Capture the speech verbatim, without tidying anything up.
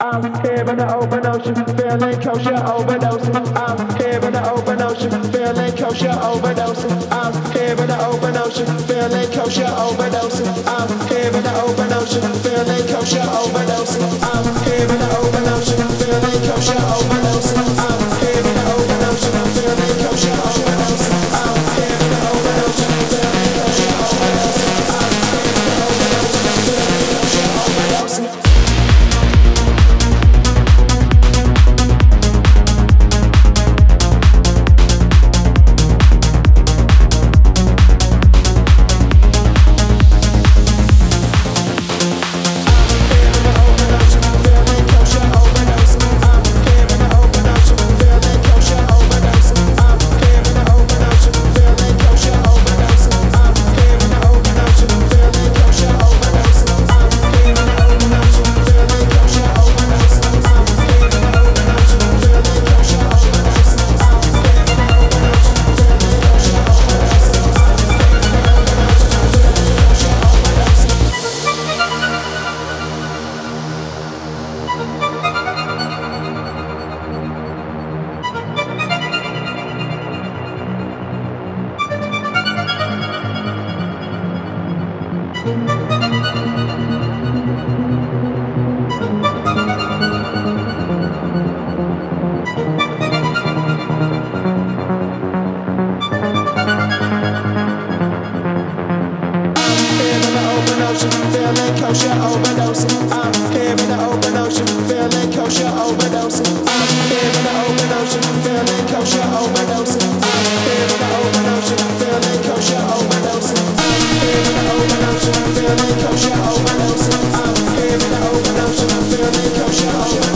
I'm here in the open ocean, feeling kosher overdosing. I'm here in the open ocean, feeling kosher overdosing. I'm here in the open ocean, feeling kosher overdosing. I'm here in the open ocean, feeling kosher overdosing. I'm here in the open ocean, feeling kosher overdosing. I'm here in the open ocean, feeling kosher overdosing. I'm here in the open ocean, feeling kosher overdosing. I'm here in the open ocean, feeling kosher overdosing. Feeling kosher overdosing. I'm here in the open ocean, feeling kosher overdosing. I'm here in the open ocean, feeling kosher overdosing. I'm here in the open ocean, feeling kosher overdosing. I'm here in the open ocean, feeling kosher overdosing. I'm here in the open ocean, feeling kosher overdosing.